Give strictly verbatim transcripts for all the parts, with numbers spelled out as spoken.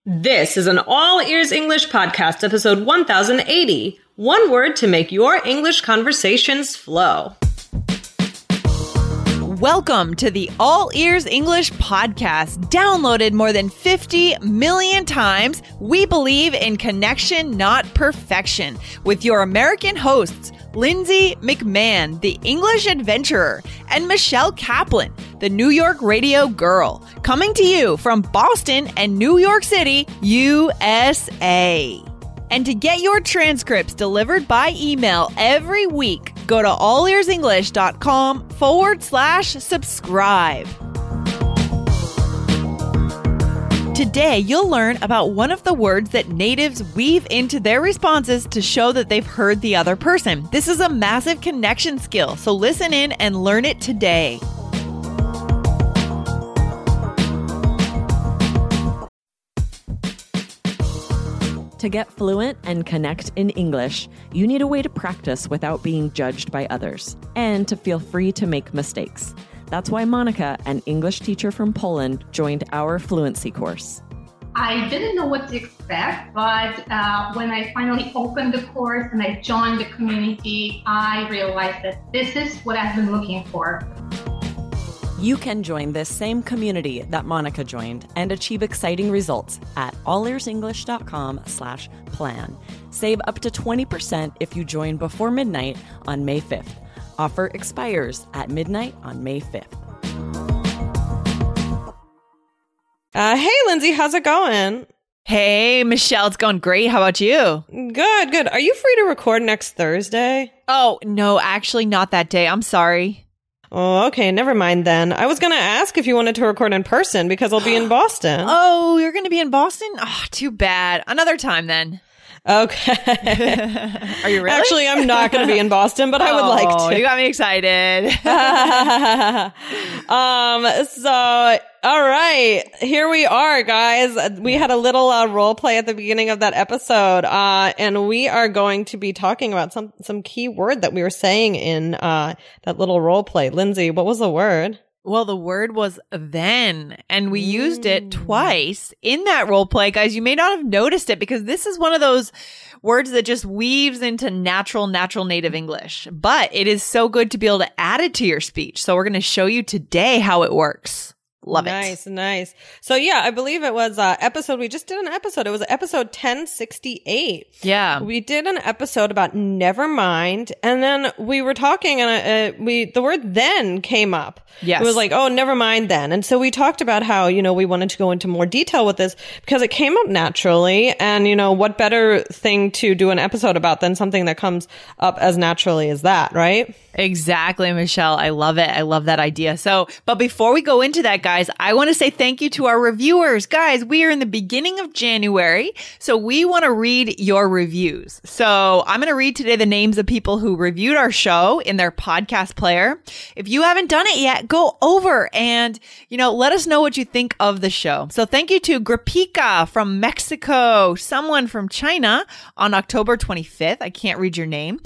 This is an All Ears English Podcast, episode one thousand eighty. One word to make your English conversations flow. Welcome to the All Ears English Podcast. Downloaded more than fifty million times, we believe in connection, not perfection. With your American hosts, Lindsay McMahon, the English adventurer, and Michelle Kaplan, the New York radio girl. Coming to you from Boston and New York City, U S A. And to get your transcripts delivered by email every week, go to allearsenglish.com forward slash subscribe. Today, you'll learn about one of the words that natives weave into their responses to show that they've heard the other person. This is a massive connection skill, so listen in and learn it today. To get fluent and connect in English, you need a way to practice without being judged by others, and to feel free to make mistakes. That's why Monica, an English teacher from Poland, joined our fluency course. I didn't know what to expect, but uh, when I finally opened the course and I joined the community, I realized that this is what I've been looking for. You can join this same community that Monica joined and achieve exciting results at allearsenglish.com slash plan. Save up to twenty percent if you join before midnight on May fifth. Offer expires at midnight on May fifth. Uh, hey, Lindsay, how's it going? Hey, Michelle, it's going great. How about you? Good, good. Are you free to record next Thursday? Oh, no, actually not that day. I'm sorry. Oh, okay. Never mind then. I was going to ask if you wanted to record in person because I'll be in Boston. Oh, you're going to be in Boston? Oh, too bad. Another time then. Okay. Are you really? Actually, I'm not going to be in Boston, but I would like Oh, to. you got me excited. um. So, all right, here we are, guys. We had a little uh, role play at the beginning of that episode, uh, and we are going to be talking about some some key word that we were saying in uh that little role play. Lindsay, what was the word? Well, the word was then, and we used it twice in that role play. Guys, you may not have noticed it because this is one of those words that just weaves into natural, natural native English. But it is so good to be able to add it to your speech. So we're going to show you today how it works. Love it. Nice, nice. So yeah, I believe it was uh episode, we just did an episode. It was episode ten sixty-eight. Yeah. We did an episode about never mind. And then we were talking and uh, we, the word then came up. Yes. It was like, oh, never mind then. And so we talked about how, you know, we wanted to go into more detail with this because it came up naturally. And, you know, what better thing to do an episode about than something that comes up as naturally as that, right? Exactly, Michelle. I love it. I love that idea. So, but before we go into that, guys, I want to say thank you to our reviewers. Guys, we are in the beginning of January, so we want to read your reviews. So I'm going to read today the names of people who reviewed our show in their podcast player. If you haven't done it yet, go over and, you know, let us know what you think of the show. So thank you to Grapika from Mexico, someone from China on October twenty-fifth. I can't read your name.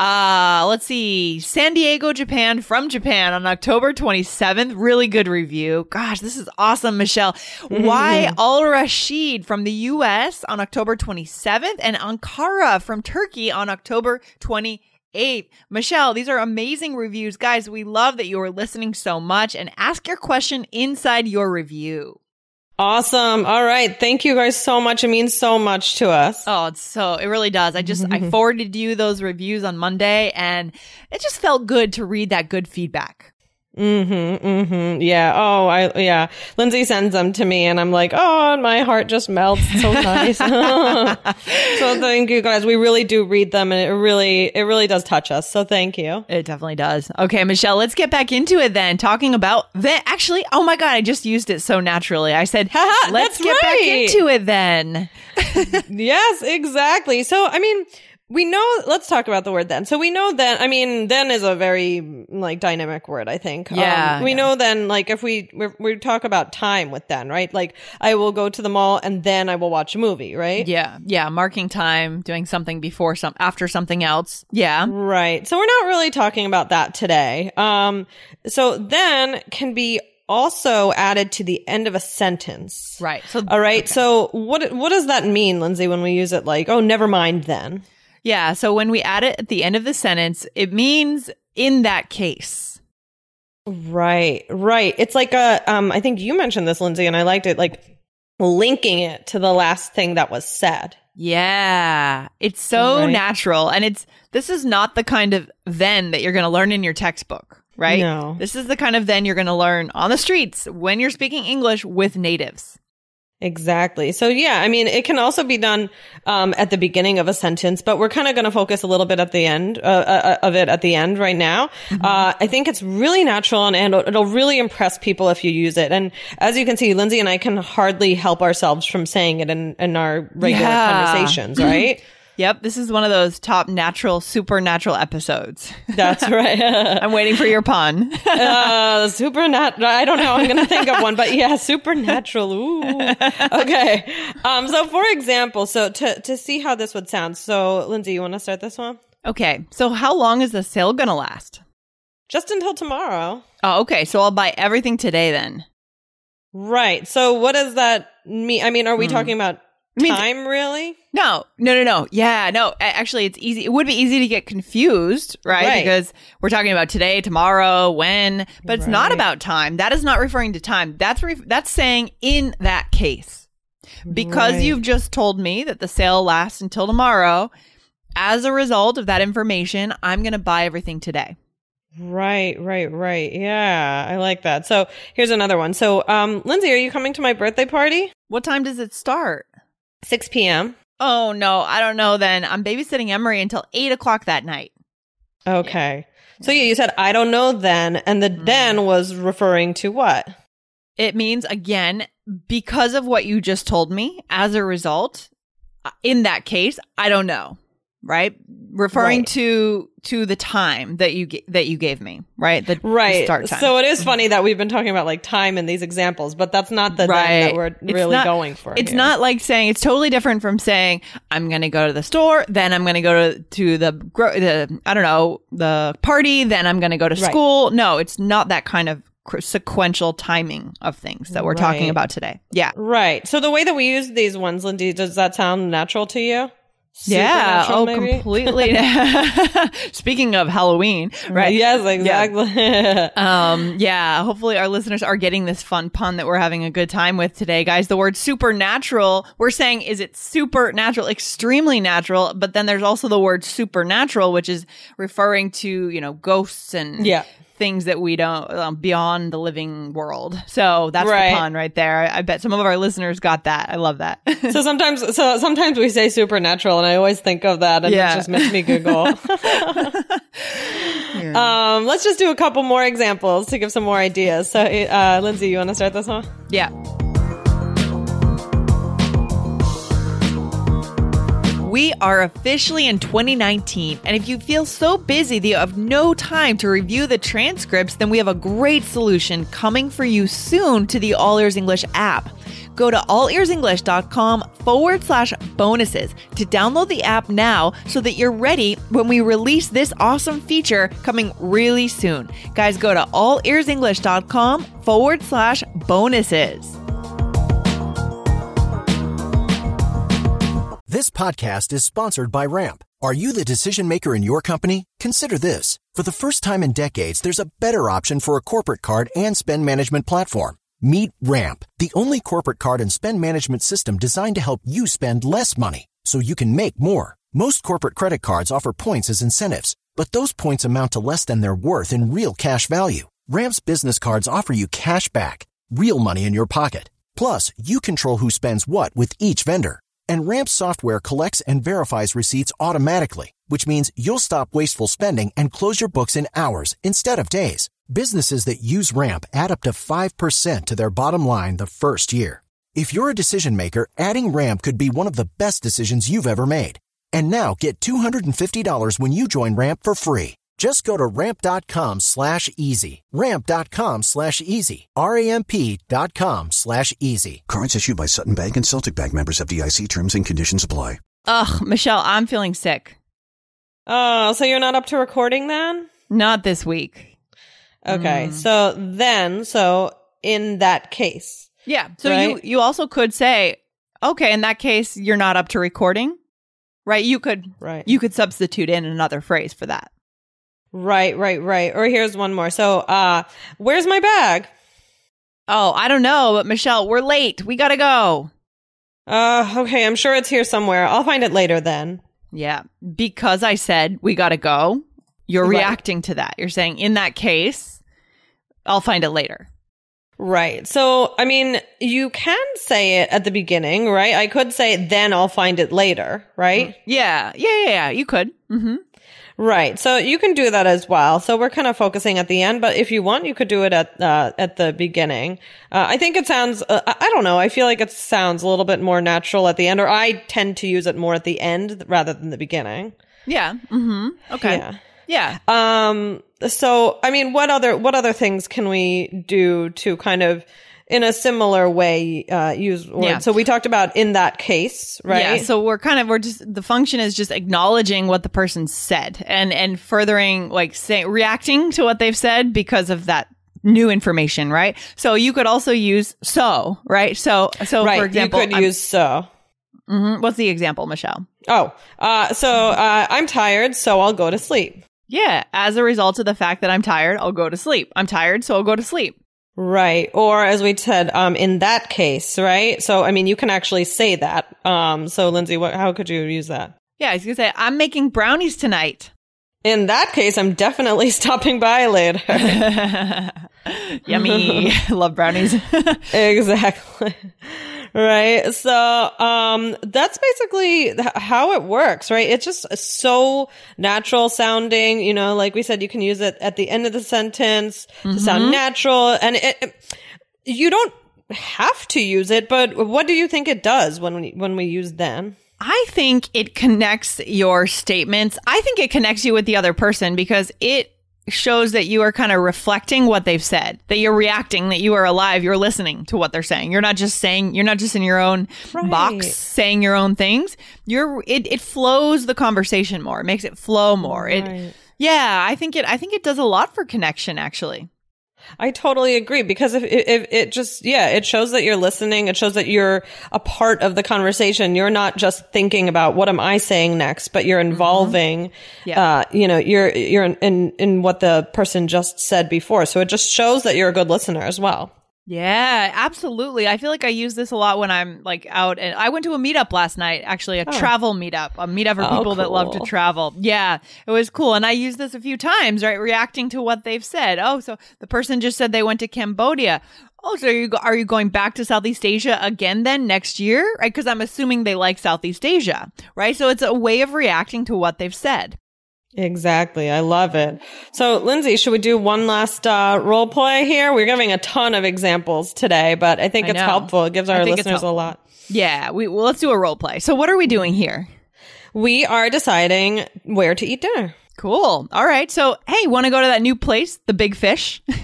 Uh, let's see. San Diego, Japan from Japan on October twenty-seventh. Really good review. Gosh, this is awesome, Michelle. Mm-hmm. Y Al Rashid from the U S on October twenty-seventh and Ankara from Turkey on October twenty-eighth. Michelle, these are amazing reviews. Guys, we love that you are listening so much, and ask your question inside your review. Awesome. All right. Thank you guys so much. It means so much to us. Oh, it's so, it really does. I just, I forwarded you those reviews on Monday, and it just felt good to read that good feedback. Mm-hmm, mm-hmm. Yeah. Oh, I, yeah. Lindsay sends them to me and I'm like, oh, and my heart just melts. It's so nice. So thank you guys. We really do read them and it really, it really does touch us. So thank you. It definitely does. Okay, Michelle, let's get back into it then. Talking about then. Actually, oh my God, I just used it so naturally. I said, let's get right. back into it then. Yes, exactly. So, I mean, we know, let's talk about the word then. So we know then, I mean, then is a very like dynamic word, I think. Yeah. Um, we yeah. know then, like if we, we, we talk about time with then, right? Like I will go to the mall and then I will watch a movie, right? Yeah. Yeah. Marking time, doing something before some, after something else. Yeah. Right. So we're not really talking about that today. Um, so then can be also added to the end of a sentence. Right. So, all right. Okay. So what what does that mean, Lindsay, when we use it like, oh, never mind then? Yeah. So when we add it at the end of the sentence, it means in that case. Right. Right. It's like a, um, I think you mentioned this, Lindsay, and I liked it, like linking it to the last thing that was said. Yeah. It's so Right. natural. And it's, this is not the kind of then that you're going to learn in your textbook, right? No. This is the kind of then you're going to learn on the streets when you're speaking English with natives. Exactly. So yeah, I mean, it can also be done um, at the beginning of a sentence, but we're kind of going to focus a little bit at the end uh, uh, of it at the end right now. Mm-hmm. Uh, I think it's really natural and, and it'll really impress people if you use it. And as you can see, Lindsay and I can hardly help ourselves from saying it in, in our regular Yeah. conversations, right? Yep. This is one of those top natural, supernatural episodes. That's right. I'm waiting for your pun. uh, supernatural. I don't know. I'm going to think of one, but yeah, supernatural. Ooh. Okay. Um, so for example, so to, to see how this would sound. So Lindsay, you want to start this one? Okay. So how long is the sale going to last? Just until tomorrow. Oh, okay. So I'll buy everything today then. Right. So what does that mean? I mean, are we Hmm. talking about I mean, time really? No, no, no, no. Yeah, no. a- Actually, it's easy. It would be easy to get confused, right? Right. Because we're talking about today, tomorrow, when, but it's not Right. about time. That is not referring to time. That's re- that's saying in that case. Because Right. you've just told me that the sale lasts until tomorrow, as a result of that information, I'm going to buy everything today. Right, right, right. Yeah, I like that. So here's another one. So, um, Lindsay, are you coming to my birthday party? What time does it start? six p.m. Oh, no, I don't know then. I'm babysitting Emery until eight o'clock that night. Okay. So yeah, you said, I don't know then. And the Mm. then was referring to what? It means, again, because of what you just told me, as a result, in that case, I don't know, right? Referring Right. to to the time that you g- that you gave me, right? The, the Right. start time. So it is funny that we've been talking about like time in these examples, but that's not the then that Right. we're It's really not- going for. It's here. not like saying, it's totally different from saying, I'm going to go to the store, then I'm going to go to, to the, gro- the, I don't know, the party, then I'm going to go to Right. school. No, it's not that kind of cr- sequential timing of things that we're talking Right. about today. Yeah. Right. So the way that we use these ones, Lindsay, does that sound natural to you? Yeah. Supernatural, Oh, maybe? completely. Speaking of Halloween, right? Yes, exactly. Um, yeah, hopefully our listeners are getting this fun pun that we're having a good time with today, guys. The word supernatural, we're saying, is it supernatural, extremely natural? But then there's also the word supernatural, which is referring to, you know, ghosts and Yeah. things that we don't, um, beyond the living world. So that's Right. the pun right there. I, I bet some of our listeners got that. I love that. So sometimes, so sometimes we say supernatural, and I always think of that, and Yeah. it just makes me giggle. Um, let's just do a couple more examples to give some more ideas. So, uh, Lindsay, you want to start this one? Yeah. We are officially in twenty nineteen, and if you feel so busy that you have no time to review the transcripts, then we have a great solution coming for you soon to the All Ears English app. Go to allearsenglish.com forward slash bonuses to download the app now so that you're ready when we release this awesome feature coming really soon. Guys, go to allearsenglish.com forward slash bonuses. This podcast is sponsored by Ramp. Are you the decision maker in your company? Consider this. For the first time in decades, there's a better option for a corporate card and spend management platform. Meet Ramp, the only corporate card and spend management system designed to help you spend less money so you can make more. Most corporate credit cards offer points as incentives, but those points amount to less than their worth in real cash value. Ramp's business cards offer you cash back, real money in your pocket. Plus, you control who spends what with each vendor. And Ramp's software collects and verifies receipts automatically, which means you'll stop wasteful spending and close your books in hours instead of days. Businesses that use Ramp add up to five percent to their bottom line the first year. If you're a decision maker, adding Ramp could be one of the best decisions you've ever made. And now get two hundred fifty dollars when you join Ramp for free. Just go to ramp.com slash easy. Ramp.com slash easy. R-A-M-P dot com slash easy. Cards issued by Sutton Bank and Celtic Bank, members, F D I C. Terms and conditions apply. Ugh, Michelle, I'm feeling sick. Oh, so you're not up to recording then? Not this week. Okay. Mm. So then, so in that case. Yeah. So right? you, you also could say, okay, in that case, you're not up to recording, right? You could, Right. you could substitute in another phrase for that. Right, right, right. Or here's one more. So, uh, where's my bag? Oh, I don't know, but Michelle, we're late. We gotta go. Uh, okay, I'm sure it's here somewhere. I'll find it later then. Yeah. Because I said we gotta go, you're Right. reacting to that. You're saying, in that case, I'll find it later. Right. So, I mean, you can say it at the beginning, right? I could say, then I'll find it later, right? Yeah. Yeah, yeah, yeah. You could. Mm-hmm. Right. So you can do that as well. So we're kind of focusing at the end, but if you want, you could do it at, uh, at the beginning. Uh, I think it sounds, uh, I don't know. I feel like it sounds a little bit more natural at the end, or I tend to use it more at the end rather than the beginning. Yeah. Mm-hmm. Okay. Yeah. Yeah. Um, so, I mean, what other, what other things can we do to kind of, in a similar way, uh, use words? Yeah. So we talked about in that case, right? Yeah, so we're kind of we're just the function is just acknowledging what the person said and and furthering like say reacting to what they've said because of that new information, right? So you could also use so, right? So so right. for example, you could I'm- use so. Mhm. What's the example, Michelle? Oh, uh, so, uh, I'm tired, so I'll go to sleep. Yeah, as a result of the fact that I'm tired, I'll go to sleep. I'm tired, so I'll go to sleep. Right. Or as we said, um, in that case, right? So, I mean, you can actually say that. Um, so Lindsay, what, how could you use that? Yeah, I was going to say, I'm making brownies tonight. In that case, I'm definitely stopping by later. Yummy. Love brownies. Exactly. Right. So, um, that's basically th- how it works, right? It's just so natural sounding, you know, like we said, you can use it at the end of the sentence to sound natural. And it, it, you don't have to use it, but what do you think it does when we, when we use then? I think it connects your statements. I think it connects you with the other person because it shows that you are kind of reflecting what they've said, that you're reacting, that you are alive, you're listening to what they're saying. You're not just saying, you're not just in your own Right. box saying your own things. You're, it, it flows the conversation more. It makes it flow more. It, Right. yeah, I think it, I think it does a lot for connection actually. I totally agree because if, if it just, yeah, it shows that you're listening. It shows that you're a part of the conversation. You're not just thinking about what am I saying next, but you're involving, Yeah. uh, you know, you're, you're in, in, in what the person just said before. So it just shows that you're a good listener as well. Yeah, absolutely. I feel like I use this a lot when I'm like out, and I went to a meetup last night, actually a Oh. travel meetup, a meetup for Oh, people that love to cool. travel. Yeah, it was cool. And I used this a few times, right? Reacting to what they've said. Oh, so the person just said they went to Cambodia. Oh, so are you, go- are you going back to Southeast Asia again then next year? Right? Because I'm assuming they like Southeast Asia, right? So it's a way of reacting to what they've said. Exactly. I love it. So, Lindsay, should we do one last uh, role play here? We're giving a ton of examples today, but I think I it's know. helpful. It gives I our think it's listeners a helpful. lot. Yeah, we well, let's do a role play. So what are we doing here? We are deciding where to eat dinner. Cool. All right. So, hey, want to go to that new place, the Big Fish? Eh,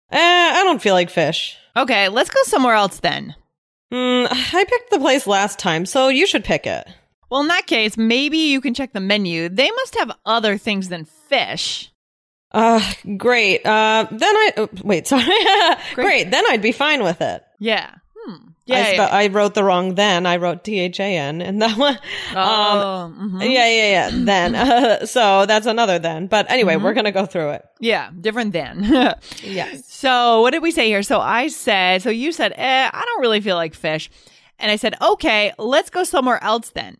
I don't feel like fish. Okay, let's go somewhere else then. Mm, I picked the place last time, so you should pick it. Well, in that case, maybe you can check the menu. They must have other things than fish. Uh, great. Uh, then I, oh, wait, sorry. Great. Then I'd be fine with it. Yeah. Hmm. I, Yeah. spe- yeah. I wrote the wrong then. I wrote T H A N and that one. Oh, Um, mhm. yeah, yeah, yeah. Then. Uh, so that's another then. But anyway, Mm-hmm. we're going to go through it. Yeah, different then. Yes. So, what did we say here? So, I said, so you said, eh, I don't really feel like fish. And I said, okay, let's go somewhere else then.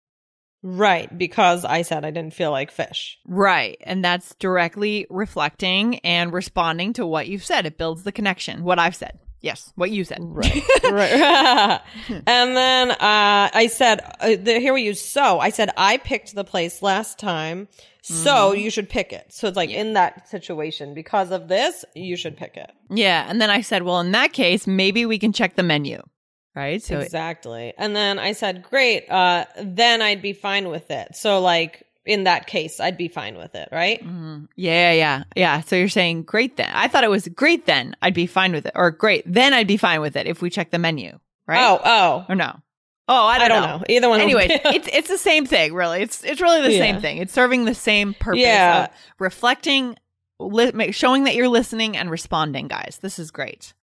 Right. Because I said I didn't feel like fish. Right. And that's directly reflecting and responding to what you've said. It builds the connection. What I've said. Yes. What you said. Right. right. And then uh, I said, uh, the, here we use so. I said, I picked the place last time, so you should pick it. So it's like in that situation, because of this, you should pick it. Yeah. And then I said, well, in that case, maybe we can check the menu. Right. So it- Exactly. And then I said, great, uh, then I'd be fine with it. So like in that case, I'd be fine with it, right? Mhm. Yeah, yeah, yeah. So you're saying great then. I thought it was great then. I'd be fine with it. Or great, then I'd be fine with it if we check the menu. Right? Oh, oh. Or no? Oh, I don't, I don't know. Either one. Anyway, it's it's the same thing, really. It's it's really the Yeah. same thing. It's serving the same purpose Yeah. of reflecting, li- ma- showing that you're listening and responding, guys. This is great.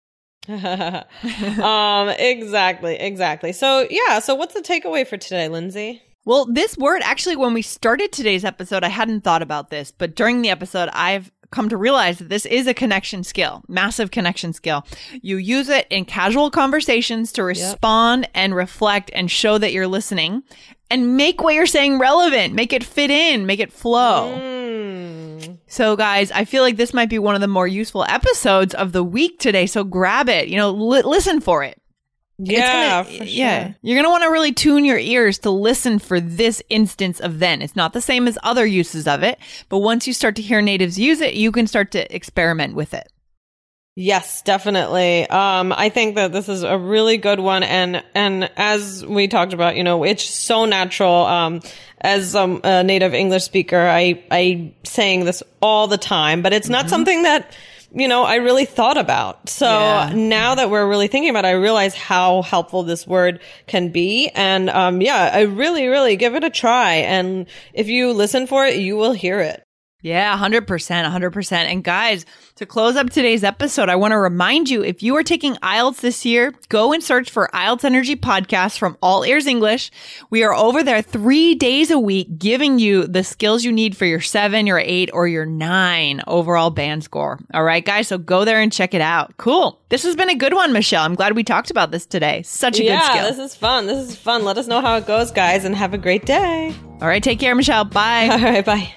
um, exactly, exactly. So yeah, so what's the takeaway for today, Lindsay? Well, this word, actually, when we started today's episode, I hadn't thought about this, but during the episode, I've come to realize that this is a connection skill, massive connection skill. You use it in casual conversations to respond yep. and reflect and show that you're listening and make what you're saying relevant, make it fit in, make it flow. Mm. So guys, I feel like this might be one of the more useful episodes of the week today. So grab it, you know, li- listen for it. Yeah, gonna, for sure. Yeah. You're going to want to really tune your ears to listen for this instance of then. It's not the same as other uses of it, but once you start to hear natives use it, you can start to experiment with it. Yes, definitely. Um, I think that this is a really good one. And, and as we talked about, you know, it's so natural. Um, as um, a native English speaker, I, I saying this all the time, but it's not mm-hmm. something that, you know, I really thought about. So yeah. now that we're really thinking about it, I realize how helpful this word can be. And, um, yeah, I really, really give it a try. And if you listen for it, you will hear it. Yeah, one hundred percent, one hundred percent. And guys, to close up today's episode, I want to remind you, if you are taking I E L T S this year, go and search for I E L T S Energy Podcast from All Ears English. We are over there three days a week giving you the skills you need for your seven, your eight, or your nine overall band score. All right, guys, so go there and check it out. Cool. This has been a good one, Michelle. I'm glad we talked about this today. Such a yeah, good skill. Yeah, this is fun. This is fun. Let us know how it goes, guys, and have a great day. All right, take care, Michelle. Bye. All right, bye.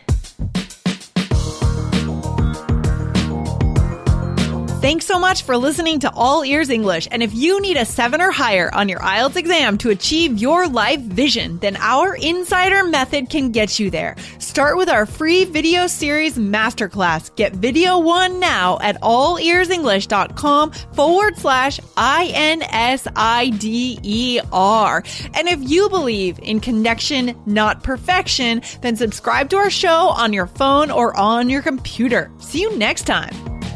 Thanks so much for listening to All Ears English. And if you need a seven or higher on your I E L T S exam to achieve your life vision, then our Insider Method can get you there. Start with our free video series masterclass. Get video one now at allearsenglish.com forward slash I N S I D E R. And if you believe in connection, not perfection, then subscribe to our show on your phone or on your computer. See you next time.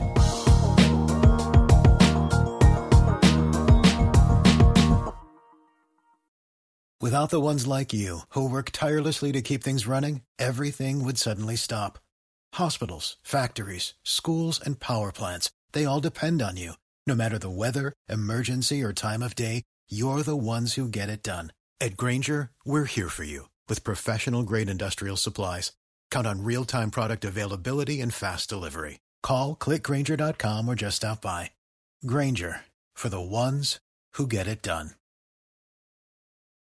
Without the ones like you, who work tirelessly to keep things running, everything would suddenly stop. Hospitals, factories, schools, and power plants, they all depend on you. No matter the weather, emergency, or time of day, you're the ones who get it done. At Grainger, we're here for you with professional-grade industrial supplies. Count on real-time product availability and fast delivery. Call, click Grainger dot com, or just stop by. Grainger, for the ones who get it done.